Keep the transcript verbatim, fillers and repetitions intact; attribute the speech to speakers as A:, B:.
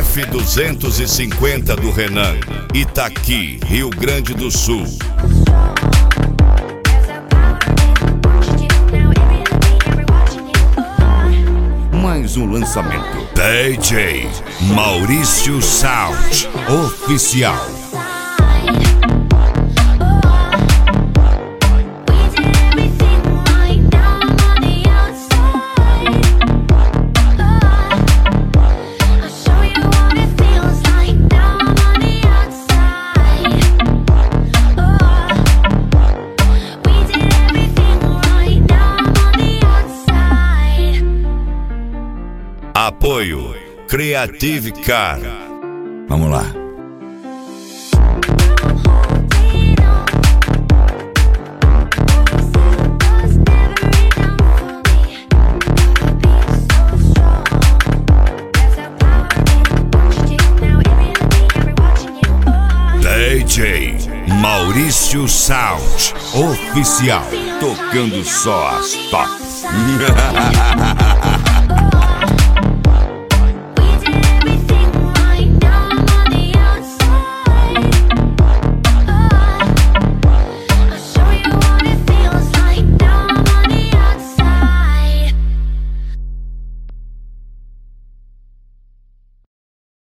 A: F duzentos e cinquenta do Renan, Itaqui, Rio Grande do Sul. Mais um lançamento. D J Maurício Sound Oficial. Apoio Creative Car. Vamos lá. D J Maurício Sound Oficial, tocando só as tops.